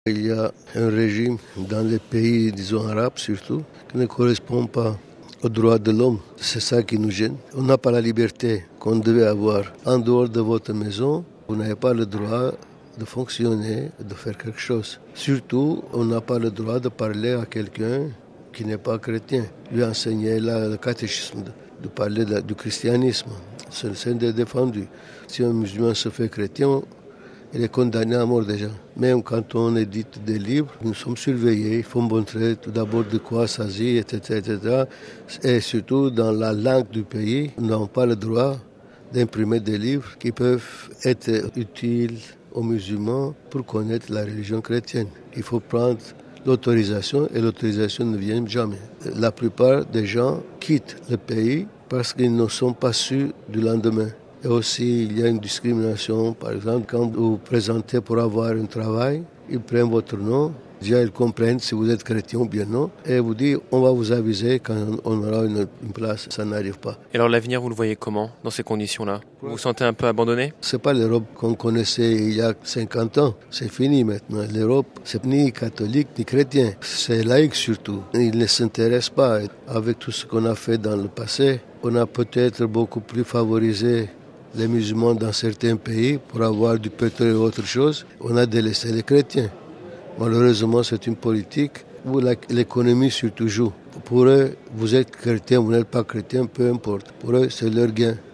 Il y a un régime dans les pays, disons arabes surtout, qui ne correspond pas aux droits de l'homme. C'est ça qui nous gêne. On n'a pas la liberté qu'on devait avoir. En dehors de votre maison, vous n'avez pas le droit de fonctionner, de faire quelque chose. Surtout, on n'a pas le droit de parler à quelqu'un qui n'est pas chrétien. Lui enseigner le catéchisme, de parler du christianisme. C'est défendu. Si un musulman se fait chrétien, il est condamné à mort déjà. Même quand on édite des livres, nous sommes surveillés. Il faut montrer tout d'abord de quoi s'agit, etc., etc. Et surtout, dans la langue du pays, nous n'avons pas le droit d'imprimer des livres qui peuvent être utiles aux musulmans pour connaître la religion chrétienne. Il faut prendre l'autorisation et l'autorisation ne vient jamais. La plupart des gens quittent le pays parce qu'ils ne sont pas sûrs du lendemain. Et aussi, il y a une discrimination. Par exemple, quand vous vous présentez pour avoir un travail, ils prennent votre nom. Déjà, ils comprennent si vous êtes chrétien ou bien non. Et vous disent, on va vous aviser quand on aura une place. Ça n'arrive pas. Et alors l'avenir, vous le voyez comment, dans ces conditions-là? Vous vous sentez un peu abandonné? C'est pas l'Europe qu'on connaissait il y a 50 ans. C'est fini maintenant. L'Europe, c'est ni catholique ni chrétien. C'est laïque surtout. Ils ne s'intéressent pas. Avec tout ce qu'on a fait dans le passé, on a peut-être beaucoup plus favorisé les musulmans dans certains pays pour avoir du pétrole et autre chose. On a délaissé les chrétiens. Malheureusement, c'est une politique où l'économie surtout joue. Pour eux, vous êtes chrétien, vous n'êtes pas chrétien, peu importe. Pour eux, c'est leur gain.